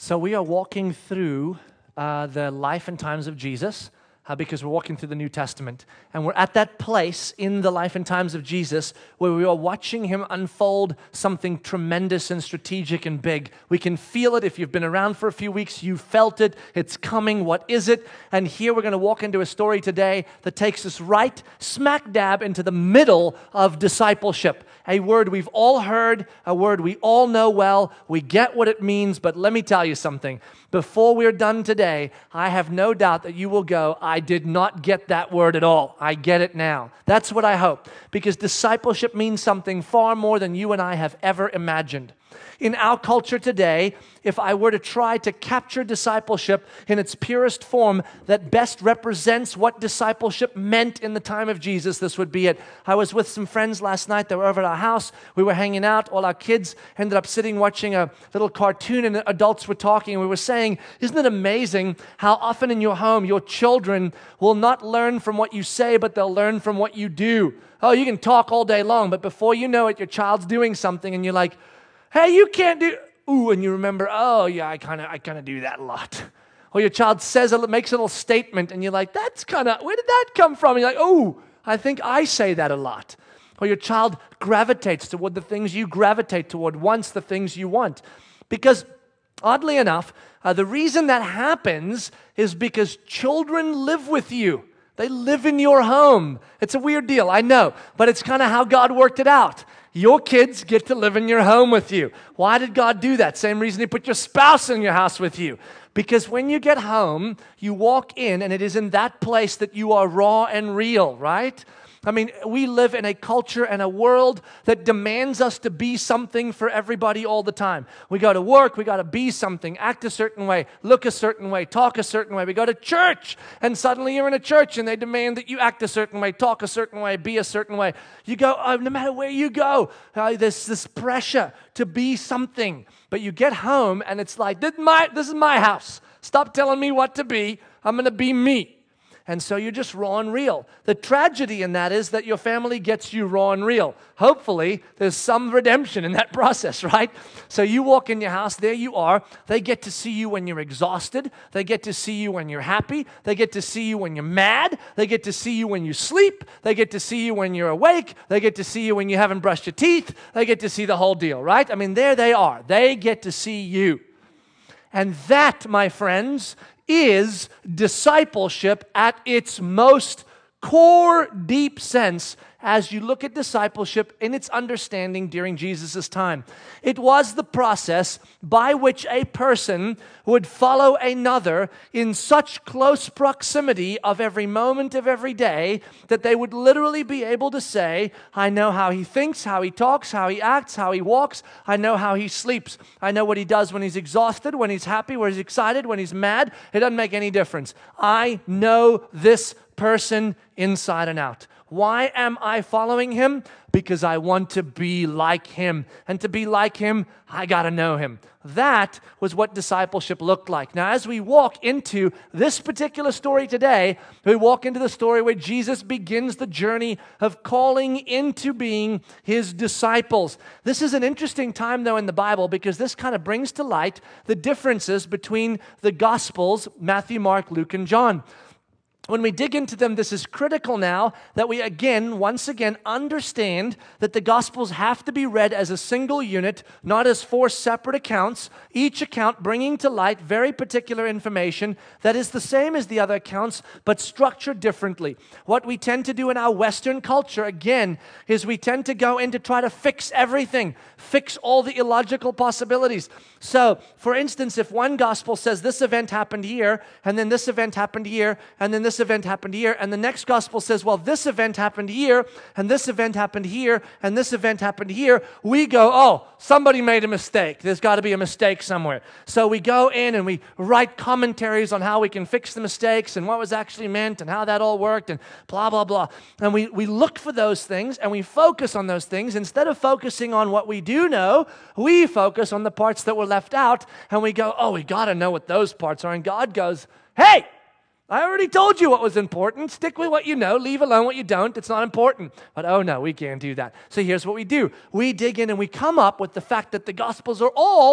So we are walking through the life and times of Jesus because we're walking through the New Testament. And we're at that place in the life and times of Jesus where we are watching him unfold something tremendous and strategic and big. We can feel it. If you've been around for a few weeks, you felt it. It's coming. What is it? And here we're going to walk into a story today that takes us right smack dab into the middle of discipleship. A word we've all heard, a word we all know well. We get what it means, but let me tell you something. Before we're done today, I have no doubt that you will go, I did not get that word at all. I get it now. That's what I hope, because discipleship means something far more than you and I have ever imagined. In our culture today, if I were to try to capture discipleship in its purest form that best represents what discipleship meant in the time of Jesus, this would be it. I was with some friends last night. They were over at our house. We were hanging out. All our kids ended up sitting watching a little cartoon, and adults were talking. And we were saying, isn't it amazing how often in your home your children will not learn from what you say, but they'll learn from what you do. Oh, you can talk all day long, but before you know it, your child's doing something, and you're like, hey, you can't do, ooh, and you remember, oh yeah, I kind of do that a lot. Or your child makes a little statement, and you're like, where did that come from? And you're like, oh, I think I say that a lot. Or your child gravitates toward the things you gravitate toward, wants the things you want. Because oddly enough, the reason that happens is because children live with you. They live in your home. It's a weird deal, I know, but it's kind of how God worked it out. Your kids get to live in your home with you. Why did God do that? Same reason he put your spouse in your house with you. Because when you get home, you walk in, and it is in that place that you are raw and real, right? I mean, we live in a culture and a world that demands us to be something for everybody all the time. We go to work, we got to be something, act a certain way, look a certain way, talk a certain way. We go to church, and suddenly you're in a church, and they demand that you act a certain way, talk a certain way, be a certain way. You go, no matter where you go, there's this pressure to be something. But you get home, and it's like, this is my house. Stop telling me what to be. I'm going to be me. And so you're just raw and real. The tragedy in that is that your family gets you raw and real. Hopefully, there's some redemption in that process, right? So you walk in your house, there you are. They get to see you when you're exhausted. They get to see you when you're happy. They get to see you when you're mad. They get to see you when you sleep. They get to see you when you're awake. They get to see you when you haven't brushed your teeth. They get to see the whole deal, right? I mean, there they are. They get to see you. And that, my friends, is discipleship at its most core, deep sense as you look at discipleship in its understanding during Jesus' time. It was the process by which a person would follow another in such close proximity of every moment of every day that they would literally be able to say, I know how he thinks, how he talks, how he acts, how he walks. I know how he sleeps. I know what he does when he's exhausted, when he's happy, when he's excited, when he's mad. It doesn't make any difference. I know this person inside and out. Why am I following him? Because I want to be like him. And to be like him, I got to know him. That was what discipleship looked like. Now, as we walk into this particular story today, we walk into the story where Jesus begins the journey of calling into being his disciples. This is an interesting time, though, in the Bible, because this kind of brings to light the differences between the Gospels, Matthew, Mark, Luke, and John. When we dig into them, this is critical now that we once again understand that the Gospels have to be read as a single unit, not as four separate accounts, each account bringing to light very particular information that is the same as the other accounts, but structured differently. What we tend to do in our Western culture, again, is we tend to go in to try to fix everything, fix all the illogical possibilities. So, for instance, if one Gospel says this event happened here, and then this event happened here, and then this event happened here, and the next Gospel says, well, this event happened here, and this event happened here, and this event happened here, we go, oh, somebody made a mistake. There's got to be a mistake somewhere. So we go in and we write commentaries on how we can fix the mistakes and what was actually meant and how that all worked and blah, blah, blah. And we look for those things and we focus on those things. Instead of focusing on what we do know, we focus on the parts that were left out, and we go, oh, we got to know what those parts are. And God goes, hey, I already told you what was important. Stick with what you know. Leave alone what you don't. It's not important. But oh no, we can't do that. So here's what we do. We dig in and we come up with the fact that the Gospels are all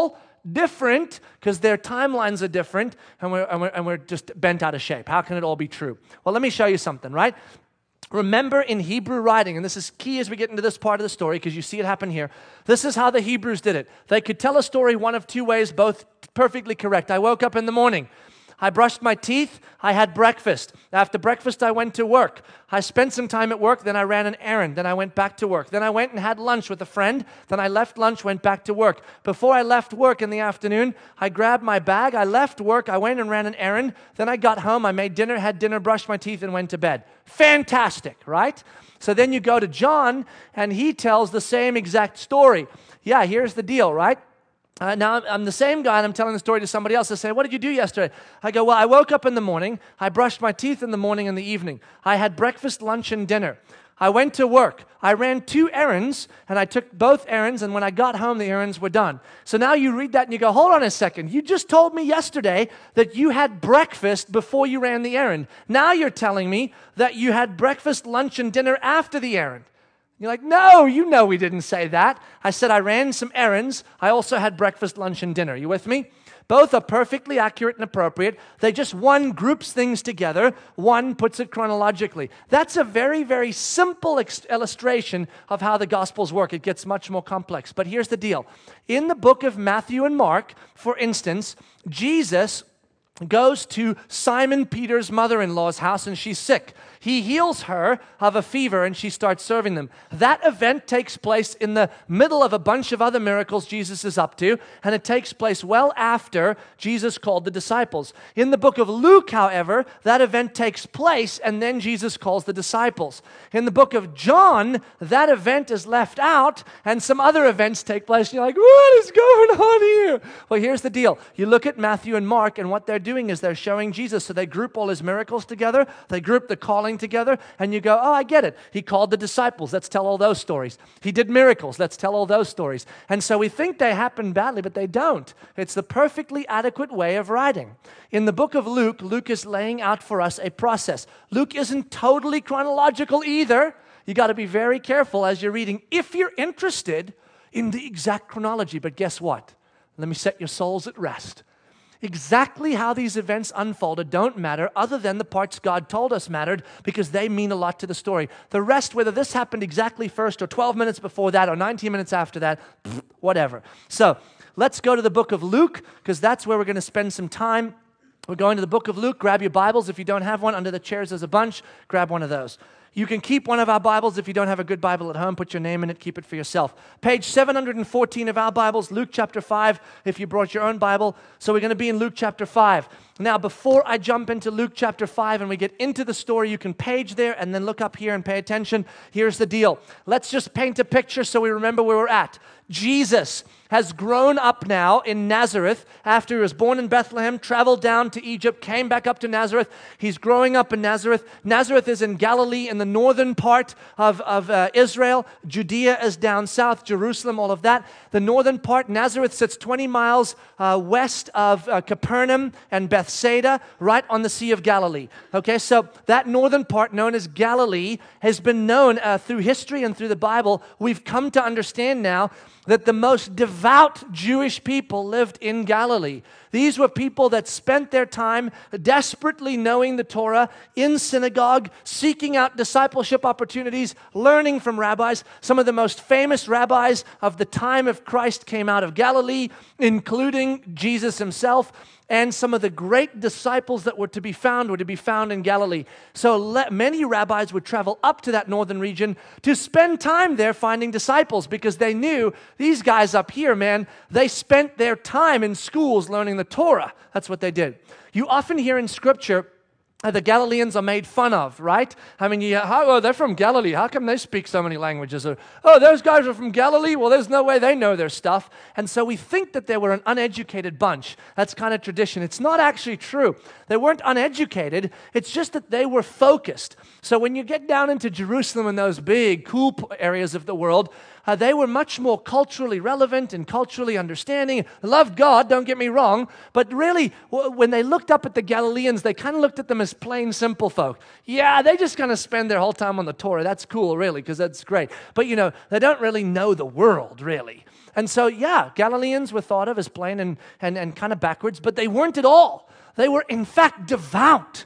different because their timelines are different, and we're just bent out of shape. How can it all be true? Well, let me show you something, right? Remember in Hebrew writing, and this is key as we get into this part of the story because you see it happen here. This is how the Hebrews did it. They could tell a story one of two ways, both perfectly correct. I woke up in the morning. I brushed my teeth. I had breakfast. After breakfast, I went to work. I spent some time at work. Then I ran an errand. Then I went back to work. Then I went and had lunch with a friend. Then I left lunch, went back to work. Before I left work in the afternoon, I grabbed my bag. I left work. I went and ran an errand. Then I got home. I made dinner, had dinner, brushed my teeth, and went to bed. Fantastic, right? So then you go to John, and he tells the same exact story. Yeah, here's the deal, right? Now, I'm the same guy, and I'm telling the story to somebody else. I say, what did you do yesterday? I go, well, I woke up in the morning. I brushed my teeth in the morning and the evening. I had breakfast, lunch, and dinner. I went to work. I ran 2 errands, and I took both errands, and when I got home, the errands were done. So now you read that, and you go, hold on a second. You just told me yesterday that you had breakfast before you ran the errand. Now you're telling me that you had breakfast, lunch, and dinner after the errand. You're like, no, you know we didn't say that. I said I ran some errands. I also had breakfast, lunch, and dinner. You with me? Both are perfectly accurate and appropriate. They just, one groups things together, one puts it chronologically. That's a very, very simple illustration of how the Gospels work. It gets much more complex. But here's the deal. In the book of Matthew and Mark, for instance, Jesus goes to Simon Peter's mother-in-law's house, and she's sick. He heals her of a fever, and she starts serving them. That event takes place in the middle of a bunch of other miracles Jesus is up to, and it takes place well after Jesus called the disciples. In the book of Luke, however, that event takes place, and then Jesus calls the disciples. In the book of John, that event is left out, and some other events take place, and you're like, what is going on here? Well, here's the deal. You look at Matthew and Mark, and what they're doing is they're showing Jesus. So they group all his miracles together. They group the calling together, and you go, oh, I get it. He called the disciples. Let's tell all those stories. He did miracles. Let's tell all those stories. And so we think they happen badly, but they don't. It's the perfectly adequate way of writing. In the book of Luke, Luke is laying out for us a process. Luke isn't totally chronological either. You got to be very careful as you're reading if you're interested in the exact chronology. But guess what? Let me set your souls at rest. Exactly how these events unfolded don't matter other than the parts God told us mattered because they mean a lot to the story. The rest, whether this happened exactly first or 12 minutes before that or 19 minutes after that, whatever. So let's go to the book of Luke because that's where we're going to spend some time. We're going to the book of Luke. Grab your Bibles. If you don't have one, under the chairs there's a bunch. Grab one of those. You can keep one of our Bibles. If you don't have a good Bible at home, put your name in it, keep it for yourself. Page 714 of our Bibles, Luke chapter 5, if you brought your own Bible. So we're going to be in Luke chapter 5. Now, before I jump into Luke chapter 5 and we get into the story, you can page there and then look up here and pay attention. Here's the deal. Let's just paint a picture so we remember where we're at. Jesus has grown up now in Nazareth after he was born in Bethlehem, traveled down to Egypt, came back up to Nazareth. He's growing up in Nazareth. Nazareth is in Galilee in the northern part of Israel. Judea is down south, Jerusalem, all of that. The northern part, Nazareth sits 20 miles west of Capernaum and Bethsaida, right on the Sea of Galilee. Okay, so that northern part known as Galilee has been known through history and through the Bible. We've come to understand now that the most devout Jewish people lived in Galilee. These were people that spent their time desperately knowing the Torah, in synagogue, seeking out discipleship opportunities, learning from rabbis. Some of the most famous rabbis of the time of Christ came out of Galilee, including Jesus himself. And some of the great disciples that were to be found in Galilee. So many rabbis would travel up to that northern region to spend time there finding disciples because they knew these guys up here, man, they spent their time in schools learning the Torah. That's what they did. You often hear in Scripture the Galileans are made fun of, right? I mean, they're from Galilee. How come they speak so many languages? Or, those guys are from Galilee. Well, there's no way they know their stuff. And so we think that they were an uneducated bunch. That's kind of tradition. It's not actually true. They weren't uneducated. It's just that they were focused. So when you get down into Jerusalem and those big, cool areas of the world, they were much more culturally relevant and culturally understanding. Loved God, don't get me wrong, but really, when they looked up at the Galileans, they kind of looked at them as just plain simple folk. Yeah, they just kind of spend their whole time on the Torah. That's cool, really, because that's great. But, they don't really know the world, really. And so, yeah, Galileans were thought of as plain and kind of backwards, but they weren't at all. They were, in fact, devout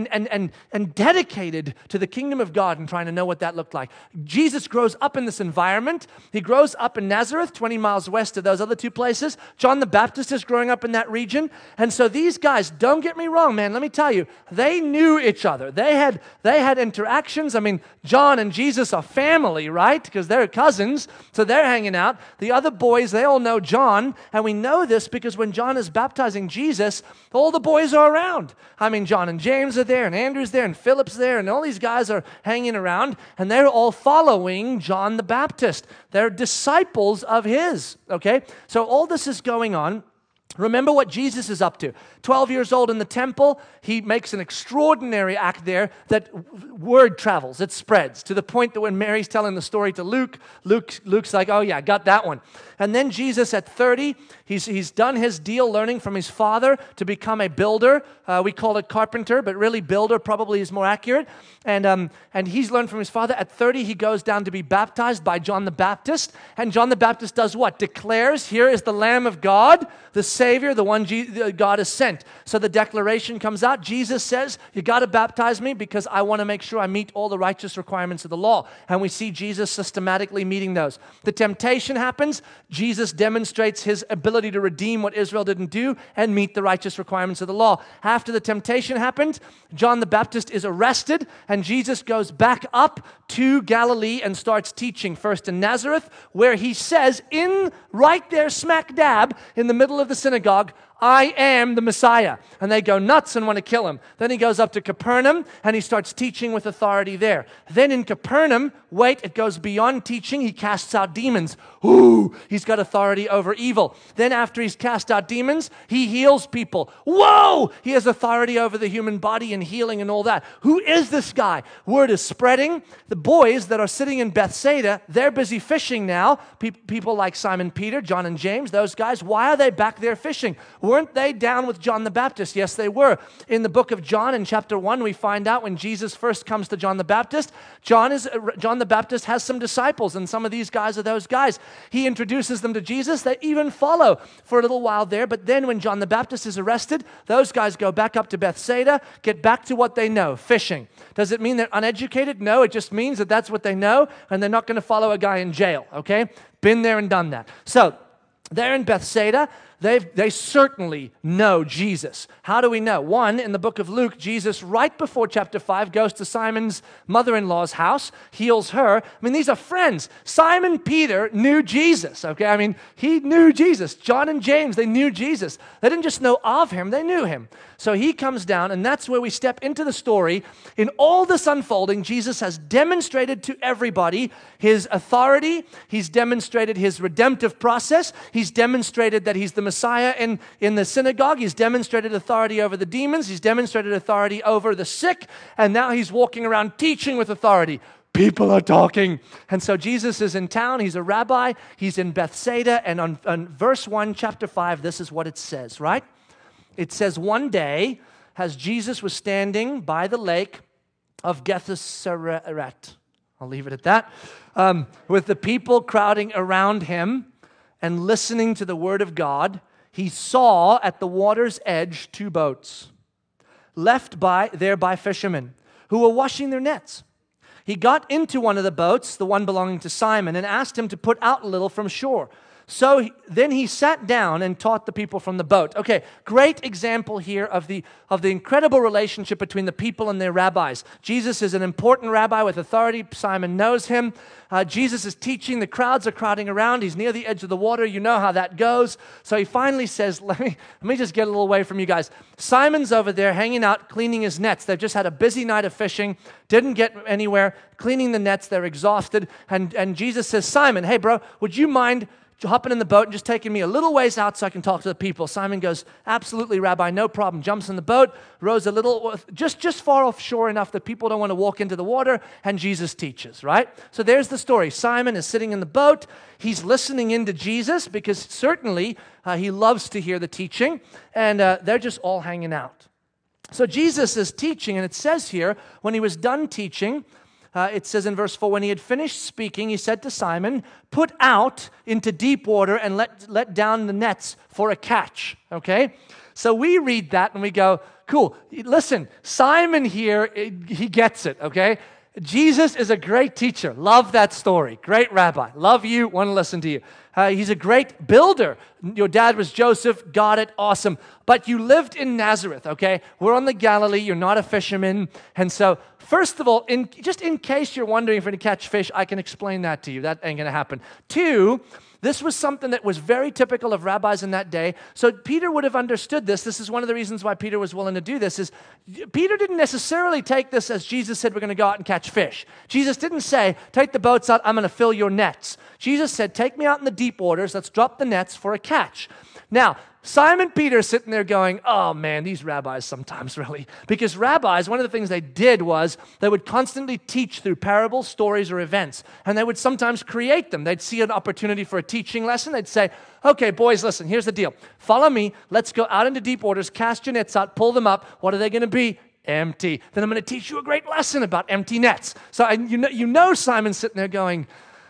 and dedicated to the kingdom of God and trying to know what that looked like. Jesus grows up in this environment. He grows up in Nazareth, 20 miles west of those other two places. John the Baptist is growing up in that region. And so these guys, don't get me wrong, man, let me tell you, they knew each other. They had interactions. I mean, John and Jesus are family, right? Because they're cousins, so they're hanging out. The other boys, they all know John, and we know this because when John is baptizing Jesus, all the boys are around. I mean, John and James are there, and Andrew's there, and Philip's there, and all these guys are hanging around, and they're all following John the Baptist. They're disciples of his, okay? So all this is going on. Remember what Jesus is up to. 12 years old in the temple, he makes an extraordinary act there that word travels, it spreads, to the point that when Mary's telling the story to Luke's like, oh yeah, I got that one. And then Jesus at 30, he's done his deal learning from his father to become a builder. We call it carpenter, but really builder probably is more accurate. And he's learned from his father. At 30, he goes down to be baptized by John the Baptist. And John the Baptist does what? Declares, here is the Lamb of God, the Savior, the one God has sent. So the declaration comes out. Jesus says, you got to baptize me because I want to make sure I meet all the righteous requirements of the law. And we see Jesus systematically meeting those. The temptation happens. Jesus demonstrates his ability to redeem what Israel didn't do and meet the righteous requirements of the law. After the temptation happened, John the Baptist is arrested, and Jesus goes back up to Galilee and starts teaching, first in Nazareth, where he says, right there smack dab in the middle of the synagogue, I am the Messiah. And they go nuts and want to kill him. Then he goes up to Capernaum and he starts teaching with authority there. Then in Capernaum, it goes beyond teaching. He casts out demons. Ooh, he's got authority over evil. Then after he's cast out demons, he heals people. Whoa, he has authority over the human body and healing and all that. Who is this guy? Word is spreading. The boys that are sitting in Bethsaida, they're busy fishing now. People like Simon Peter, John and James, those guys, why are they back there fishing? Weren't they down with John the Baptist? Yes, they were. In the book of John, in chapter 1, we find out when Jesus first comes to John the Baptist, John the Baptist has some disciples, and some of these guys are those guys. He introduces them to Jesus. They even follow for a little while there, but then when John the Baptist is arrested, those guys go back up to Bethsaida, get back to what they know, fishing. Does it mean they're uneducated? No, it just means that that's what they know, and they're not going to follow a guy in jail, okay? Been there and done that. So, they're in Bethsaida. They certainly know Jesus. How do we know? One, in the book of Luke, Jesus, right before chapter 5, goes to Simon's mother-in-law's house, heals her. I mean, these are friends. Simon Peter knew Jesus, okay? I mean, he knew Jesus. John and James, they knew Jesus. They didn't just know of him, they knew him. So he comes down, and that's where we step into the story. In all this unfolding, Jesus has demonstrated to everybody his authority. He's demonstrated his redemptive process. He's demonstrated that he's the Messiah in the synagogue. He's demonstrated authority over the demons. He's demonstrated authority over the sick. And now he's walking around teaching with authority. People are talking. And so Jesus is in town. He's a rabbi. He's in Bethsaida. And on verse 1, chapter 5, this is what it says, right? It says, one day, as Jesus was standing by the lake of Gennesaret, I'll leave it at that, with the people crowding around him and listening to the word of God, he saw at the water's edge 2 boats left there by fishermen who were washing their nets. He got into one of the boats, the one belonging to Simon, and asked him to put out a little from shore. So then he sat down and taught the people from the boat. Okay, great example here of the incredible relationship between the people and their rabbis. Jesus is an important rabbi with authority. Simon knows him. Jesus is teaching. The crowds are crowding around. He's near the edge of the water. You know how that goes. So he finally says, let me just get a little away from you guys. Simon's over there hanging out, cleaning his nets. They've just had a busy night of fishing, didn't get anywhere, cleaning the nets. They're exhausted. And Jesus says, Simon, hey, bro, would you mind hopping in the boat and just taking me a little ways out so I can talk to the people? Simon goes, absolutely, Rabbi, no problem. Jumps in the boat, rows a little, just far offshore enough that people don't want to walk into the water, and Jesus teaches, right? So there's the story. Simon is sitting in the boat. He's listening into Jesus because certainly he loves to hear the teaching, and they're just all hanging out. So Jesus is teaching, and it says here, when he was done teaching, it says in verse 4, when he had finished speaking, he said to Simon, put out into deep water and let down the nets for a catch, okay? So we read that and we go, cool. Listen, Simon here, he gets it, okay? Jesus is a great teacher. Love that story. Great rabbi. Love you. Want to listen to you. He's a great builder. Your dad was Joseph. Got it. Awesome. But you lived in Nazareth, okay? We're on the Galilee. You're not a fisherman. And so, first of all, just in case you're wondering if you're going to catch fish, I can explain that to you. That ain't going to happen. 2, this was something that was very typical of rabbis in that day. So Peter would have understood this. This is one of the reasons why Peter was willing to do this, is Peter didn't necessarily take this as Jesus said, we're going to go out and catch fish. Jesus didn't say, take the boats out, I'm going to fill your nets. Jesus said, take me out in the deep waters, let's drop the nets for a catch. Now, Simon Peter sitting there going, oh man, these rabbis sometimes really. Because rabbis, one of the things they did was they would constantly teach through parables, stories, or events. And they would sometimes create them. They'd see an opportunity for a teaching lesson. They'd say, okay, boys, listen, here's the deal. Follow me. Let's go out into deep waters, cast your nets out, pull them up. What are they going to be? Empty. Then I'm going to teach you a great lesson about empty nets. So you know Simon's sitting there going,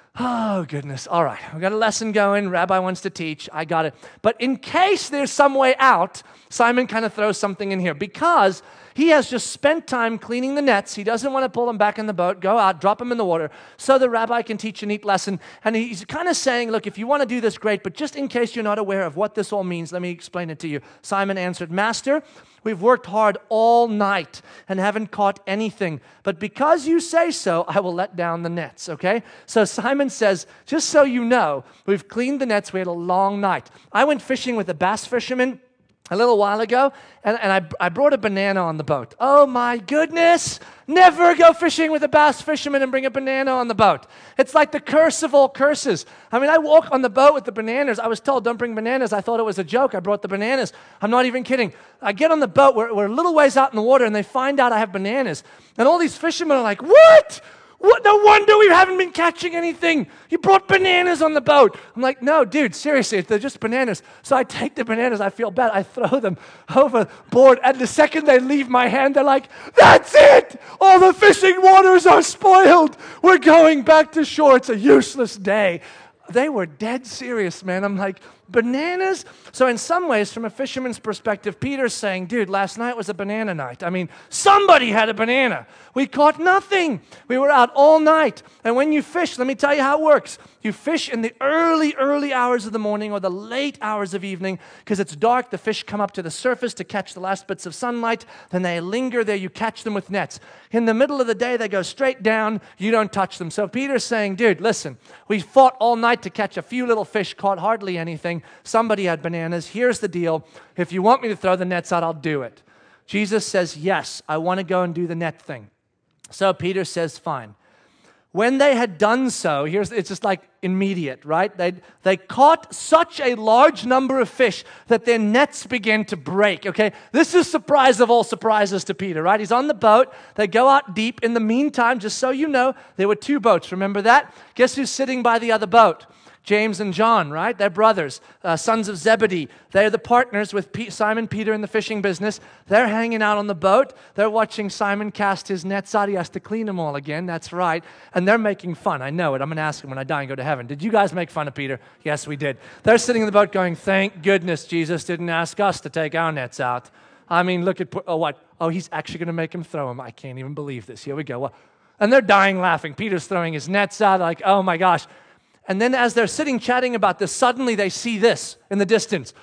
oh, goodness. All right, we've got a lesson going. Rabbi wants to teach. I got it. But in case there's some way out, Simon kind of throws something in here because he has just spent time cleaning the nets. He doesn't want to pull them back in the boat, go out, drop them in the water so the rabbi can teach a neat lesson. And he's kind of saying, look, if you want to do this, great, but just in case you're not aware of what this all means, let me explain it to you. Simon answered, Master, we've worked hard all night and haven't caught anything. But because you say so, I will let down the nets, okay? So Simon says, just so you know, we've cleaned the nets. We had a long night. I went fishing with a bass fisherman a little while ago, and I brought a banana on the boat. Oh my goodness! Never go fishing with a bass fisherman and bring a banana on the boat. It's like the curse of all curses. I mean, I walk on the boat with the bananas. I was told, don't bring bananas. I thought it was a joke. I brought the bananas. I'm not even kidding. I get on the boat. We're a little ways out in the water, and they find out I have bananas. And all these fishermen are like, what? What? No wonder we haven't been catching anything. You brought bananas on the boat. I'm like, no, dude, seriously, they're just bananas. So I take the bananas. I feel bad. I throw them overboard. And the second they leave my hand, they're like, that's it. All the fishing waters are spoiled. We're going back to shore. It's a useless day. They were dead serious, man. I'm like, bananas? So in some ways, from a fisherman's perspective, Peter's saying, dude, last night was a banana night. I mean, somebody had a banana. We caught nothing. We were out all night. And when you fish, let me tell you how it works. You fish in the early hours of the morning or the late hours of evening because it's dark. The fish come up to the surface to catch the last bits of sunlight. Then they linger there. You catch them with nets. In the middle of the day, they go straight down. You don't touch them. So Peter's saying, dude, listen, we fought all night to catch a few little fish, caught hardly anything. Somebody had bananas. Here's the deal. If you want me to throw the nets out, I'll do it. Jesus says, yes, I want to go and do the net thing. So Peter says, fine. When they had done so, it's just like immediate, right? They caught such a large number of fish that their nets began to break, okay? This is surprise of all surprises to Peter, right? He's on the boat. They go out deep. In the meantime, just so you know, there were 2 boats. Remember that? Guess who's sitting by the other boat? James and John, right? They're brothers, sons of Zebedee. They're the partners with Simon Peter in the fishing business. They're hanging out on the boat. They're watching Simon cast his nets out. He has to clean them all again. That's right. And they're making fun. I know it. I'm going to ask them when I die and go to heaven. Did you guys make fun of Peter? Yes, we did. They're sitting in the boat going, thank goodness Jesus didn't ask us to take our nets out. I mean, look at, what? Oh, he's actually going to make him throw them. I can't even believe this. Here we go. And they're dying laughing. Peter's throwing his nets out like, oh my gosh. And then as they're sitting chatting about this, suddenly they see this in the distance.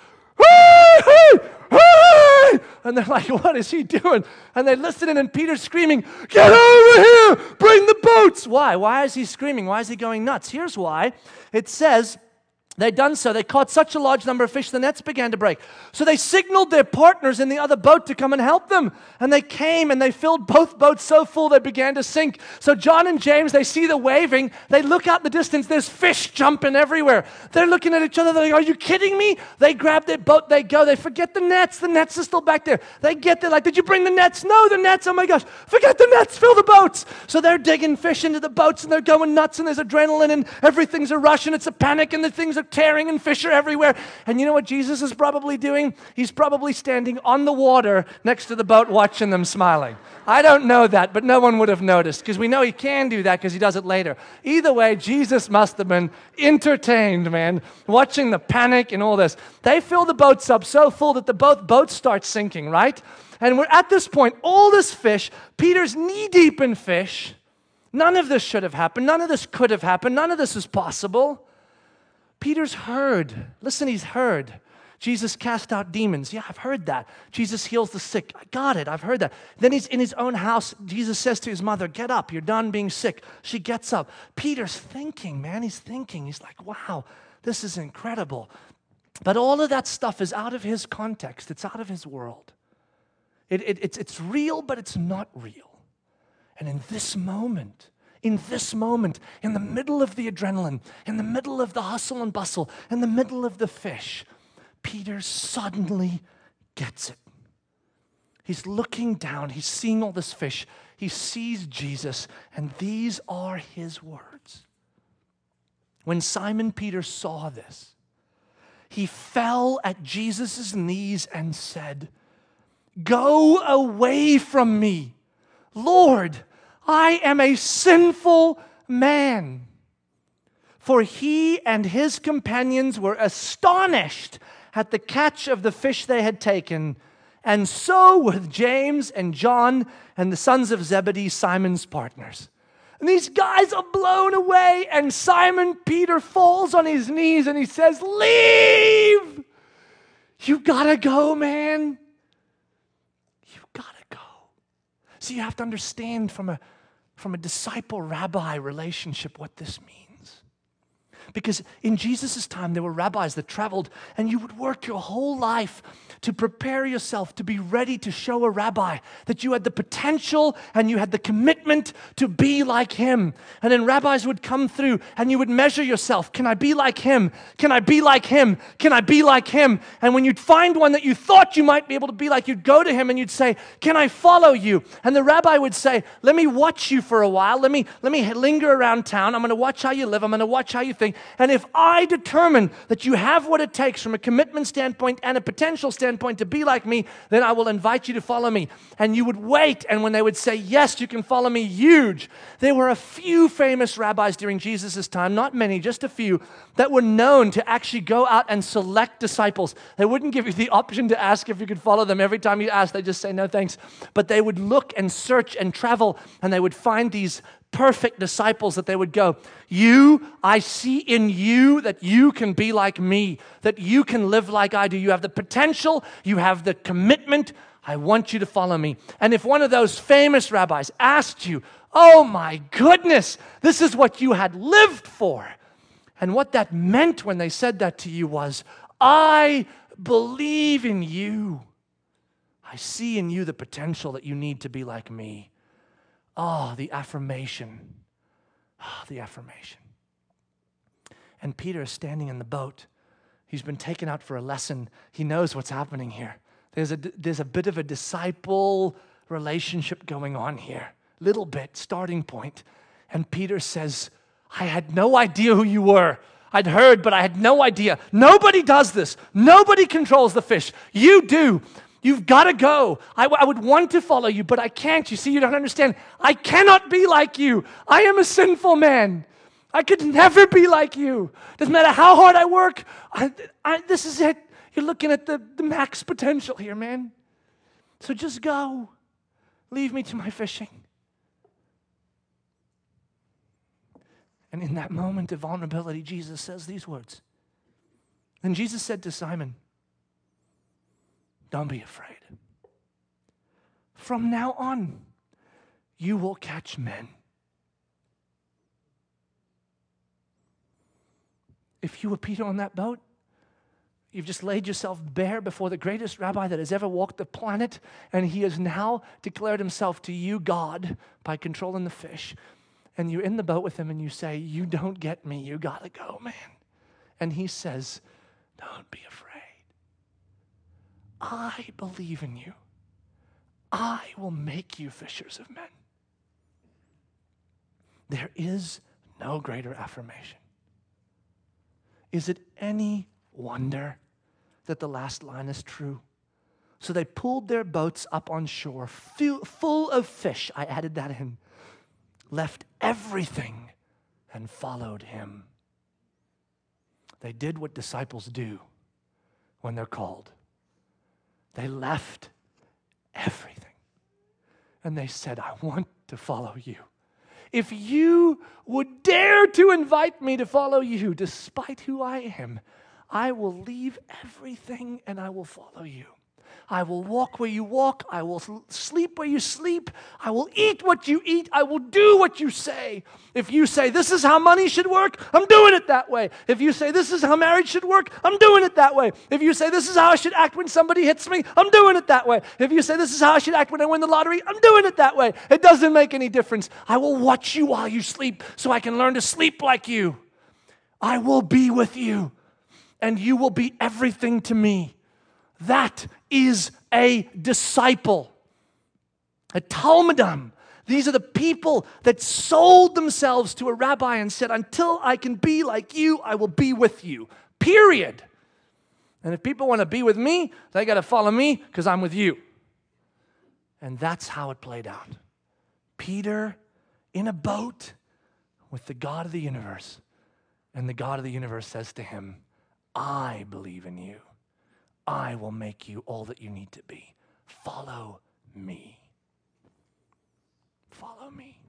Hey! And they're like, what is he doing? And they listen in and Peter's screaming, get over here! Bring the boats! Why? Why is he screaming? Why is he going nuts? Here's why. It says, they'd done so. They caught such a large number of fish, the nets began to break. So they signaled their partners in the other boat to come and help them. And they came and they filled both boats so full they began to sink. So John and James, they see the waving. They look out in the distance. There's fish jumping everywhere. They're looking at each other. They're like, are you kidding me? They grab their boat. They go. They forget the nets. The nets are still back there. They get there like, did you bring the nets? No, the nets. Oh my gosh. Forget the nets. Fill the boats. So they're digging fish into the boats and they're going nuts and there's adrenaline and everything's a rush and it's a panic and the things are tearing and fish are everywhere. And you know what Jesus is probably doing? He's probably standing on the water next to the boat watching them smiling. I don't know that, but no one would have noticed because we know he can do that because he does it later. Either way, Jesus must have been entertained, man, watching the panic and all this. They fill the boats up so full that the boat starts sinking, right? And we're at this point, all this fish, Peter's knee-deep in fish. None of this should have happened. None of this could have happened. None of this is possible. Peter's heard. Listen, he's heard. Jesus cast out demons. Yeah, I've heard that. Jesus heals the sick. I got it. I've heard that. Then he's in his own house. Jesus says to his mother, get up. You're done being sick. She gets up. Peter's thinking, man. He's thinking. He's like, wow, this is incredible. But all of that stuff is out of his context. It's out of his world. It's real, but it's not real. And in this moment, in the middle of the adrenaline, in the middle of the hustle and bustle, in the middle of the fish, Peter suddenly gets it. He's looking down. He's seeing all this fish. He sees Jesus, and these are his words. When Simon Peter saw this, he fell at Jesus' knees and said, "Go away from me, Lord, I am a sinful man." For he and his companions were astonished at the catch of the fish they had taken, and so were James and John and the sons of Zebedee, Simon's partners. And these guys are blown away, and Simon Peter falls on his knees and he says, "Leave! You gotta go, man. You gotta go." So you have to understand from a disciple-rabbi relationship what this means. Because in Jesus' time, there were rabbis that traveled, and you would work your whole life to prepare yourself to be ready to show a rabbi that you had the potential and you had the commitment to be like him. And then rabbis would come through, and you would measure yourself. Can I be like him? Can I be like him? Can I be like him? And when you'd find one that you thought you might be able to be like, you'd go to him and you'd say, "Can I follow you?" And the rabbi would say, "Let me watch you for a while. Let me linger around town. I'm going to watch how you live. I'm going to watch how you think. And if I determine that you have what it takes from a commitment standpoint and a potential standpoint to be like me, then I will invite you to follow me." And you would wait, and when they would say, "Yes, you can follow me," huge. There were a few famous rabbis during Jesus' time, not many, just a few, that were known to actually go out and select disciples. They wouldn't give you the option to ask if you could follow them. Every time you asked, they just say, "No, thanks." But they would look and search and travel, and they would find these perfect disciples that they would go, I see in you that you can be like me, that you can live like I do. You have the potential, you have the commitment. I want you to follow me. And if one of those famous rabbis asked you, "Oh my goodness, this is what you had lived for," and what that meant when they said that to you was, "I believe in you. I see in you the potential that you need to be like me." Oh, the affirmation. Oh, the affirmation. And Peter is standing in the boat. He's been taken out for a lesson. He knows what's happening here. There's a bit of a disciple relationship going on here. Little bit, starting point. And Peter says, "I had no idea who you were. I'd heard, but I had no idea. Nobody does this. Nobody controls the fish. You do. You've got to go. I would want to follow you, but I can't. You see, you don't understand. I cannot be like you. I am a sinful man. I could never be like you. Doesn't matter how hard I work. This is it. You're looking at the max potential here, man. So just go. Leave me to my fishing." And in that moment of vulnerability, Jesus says these words. And Jesus said to Simon, "Don't be afraid. From now on, you will catch men." If you were Peter on that boat, you've just laid yourself bare before the greatest rabbi that has ever walked the planet, and he has now declared himself to you God by controlling the fish. And you're in the boat with him and you say, "You don't get me. You got to go, man." And he says, "Don't be afraid. I believe in you. I will make you fishers of men." There is no greater affirmation. Is it any wonder that the last line is true? So they pulled their boats up on shore, full of fish. I added that in. Left everything and followed him. They did what disciples do when they're called. They left everything. And they said, I want to follow you. If you would dare to invite me to follow you, despite who I am, I will leave everything and I will follow you. I will walk where you walk. I will sleep where you sleep. I will eat what you eat. I will do what you say. If you say, this is how money should work, I'm doing it that way. If you say, this is how marriage should work, I'm doing it that way. If you say, this is how I should act when somebody hits me, I'm doing it that way. If you say, this is how I should act when I win the lottery, I'm doing it that way. It doesn't make any difference. I will watch you while you sleep so I can learn to sleep like you. I will be with you, and you will be everything to me. That is a disciple. A talmidim. These are the people that sold themselves to a rabbi and said, until I can be like you, I will be with you. Period. And if people want to be with me, they got to follow me because I'm with you. And that's how it played out. Peter in a boat with the God of the universe. And the God of the universe says to him, I believe in you. I will make you all that you need to be. Follow me. Follow me.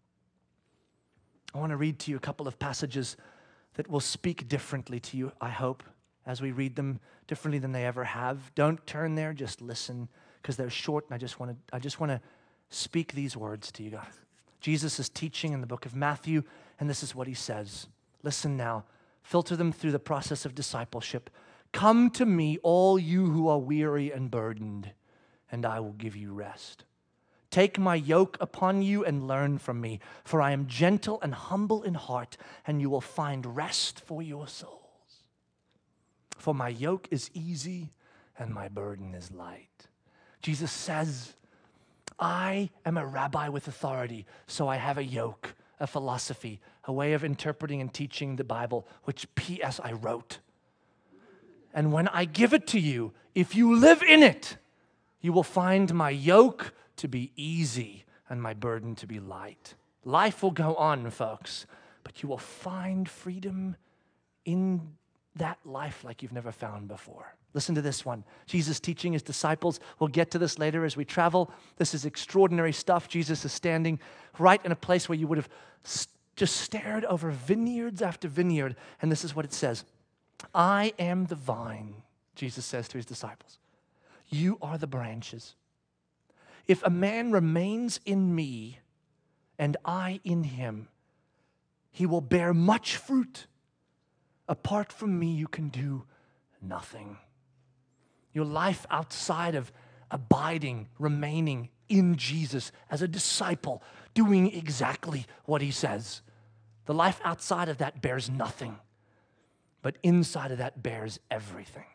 I want to read to you a couple of passages that will speak differently to you, I hope, as we read them differently than they ever have. Don't turn there, just listen, because they're short, and I just want to speak these words to you guys. Jesus is teaching in the book of Matthew, and this is what he says. Listen now. Filter them through the process of discipleship. Come to me, all you who are weary and burdened, and I will give you rest. Take my yoke upon you and learn from me, for I am gentle and humble in heart, and you will find rest for your souls. For my yoke is easy and my burden is light. Jesus says, I am a rabbi with authority, so I have a yoke, a philosophy, a way of interpreting and teaching the Bible, which P.S. I wrote. And when I give it to you, if you live in it, you will find my yoke to be easy and my burden to be light. Life will go on, folks, but you will find freedom in that life like you've never found before. Listen to this one. Jesus teaching his disciples. We'll get to this later as we travel. This is extraordinary stuff. Jesus is standing right in a place where you would have just stared over vineyards after vineyard. And this is what it says. I am the vine, Jesus says to his disciples. You are the branches. If a man remains in me and I in him, he will bear much fruit. Apart from me, you can do nothing. Your life outside of abiding, remaining in Jesus as a disciple, doing exactly what he says. The life outside of that bears nothing. But inside of that bears everything.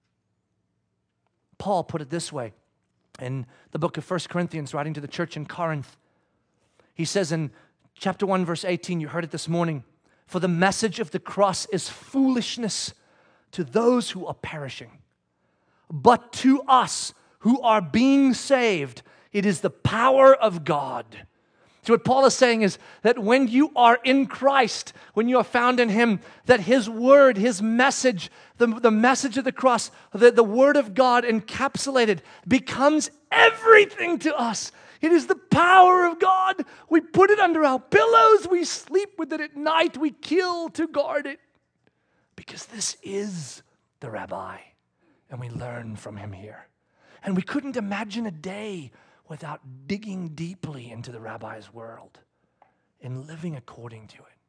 Paul put it this way in the book of 1 Corinthians, writing to the church in Corinth. He says in chapter 1, verse 18, you heard it this morning, for the message of the cross is foolishness to those who are perishing. But to us who are being saved, it is the power of God. So what Paul is saying is that when you are in Christ, when you are found in him, that his word, his message, the message of the cross, the word of God encapsulated becomes everything to us. It is the power of God. We put it under our pillows. We sleep with it at night. We kill to guard it. Because this is the rabbi. And we learn from him here. And we couldn't imagine a day without digging deeply into the rabbi's world and living according to it.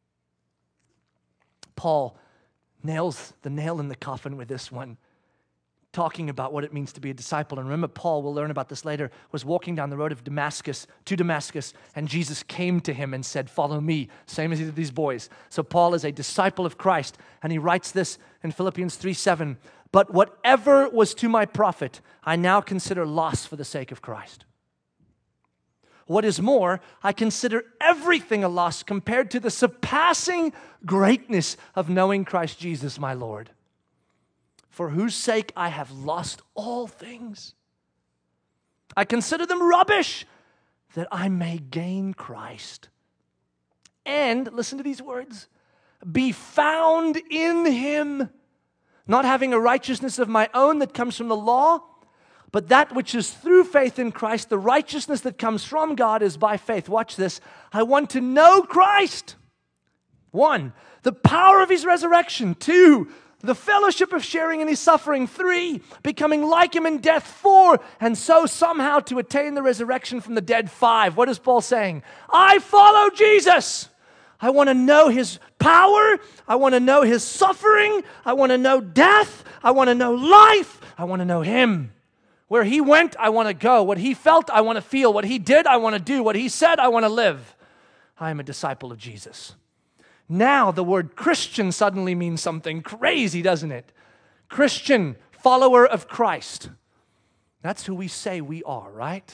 Paul nails the nail in the coffin with this one, talking about what it means to be a disciple. And remember, Paul, we'll learn about this later, was walking down the road of Damascus, and Jesus came to him and said, follow me, same as he did these boys. So Paul is a disciple of Christ, and he writes this in Philippians 3:7, but whatever was to my profit, I now consider loss for the sake of Christ. What is more, I consider everything a loss compared to the surpassing greatness of knowing Christ Jesus my Lord, for whose sake I have lost all things. I consider them rubbish, that I may gain Christ. And, listen to these words, be found in Him, not having a righteousness of my own that comes from the law, but that which is through faith in Christ, the righteousness that comes from God is by faith. Watch this. I want to know Christ. 1, the power of His resurrection. 2, the fellowship of sharing in His suffering. 3, becoming like Him in death. 4, and so somehow to attain the resurrection from the dead. 5, what is Paul saying? I follow Jesus. I want to know His power. I want to know His suffering. I want to know death. I want to know life. I want to know Him. Where He went, I want to go. What He felt, I want to feel. What He did, I want to do. What He said, I want to live. I am a disciple of Jesus. Now the word Christian suddenly means something crazy, doesn't it? Christian, follower of Christ. That's who we say we are, right?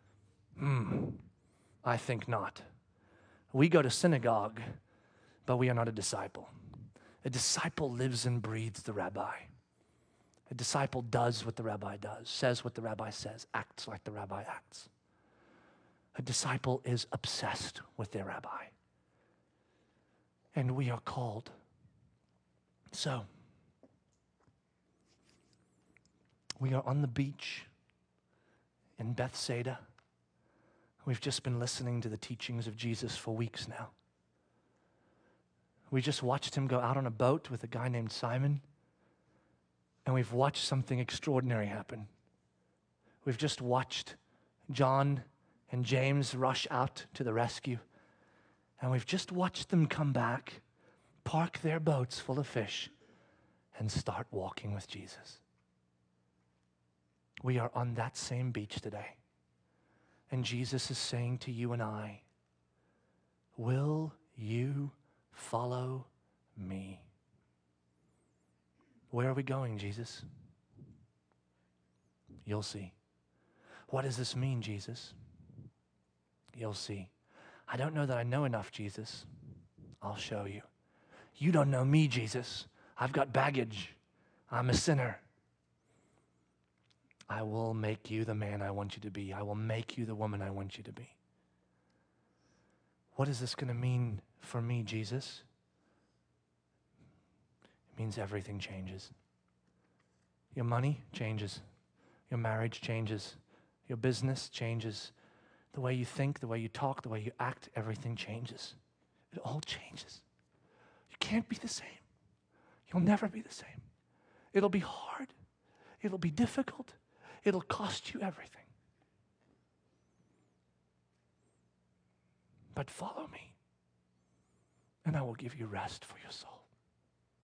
I think not. We go to synagogue, but we are not a disciple. A disciple lives and breathes the rabbi. A disciple does what the rabbi does, says what the rabbi says, acts like the rabbi acts. A disciple is obsessed with their rabbi. And we are called. So, we are on the beach in Bethsaida. We've just been listening to the teachings of Jesus for weeks now. We just watched Him go out on a boat with a guy named Simon. And we've watched something extraordinary happen. We've just watched John and James rush out to the rescue. And we've just watched them come back, park their boats full of fish, and start walking with Jesus. We are on that same beach today. And Jesus is saying to you and I, will you follow me? Where are we going, Jesus? You'll see. What does this mean, Jesus? You'll see. I don't know that I know enough, Jesus. I'll show you. You don't know me, Jesus. I've got baggage. I'm a sinner. I will make you the man I want you to be. I will make you the woman I want you to be. What is this going to mean for me, Jesus? It means everything changes. Your money changes. Your marriage changes. Your business changes. The way you think, the way you talk, the way you act, everything changes. It all changes. You can't be the same. You'll never be the same. It'll be hard. It'll be difficult. It'll cost you everything. But follow me, and I will give you rest for your soul.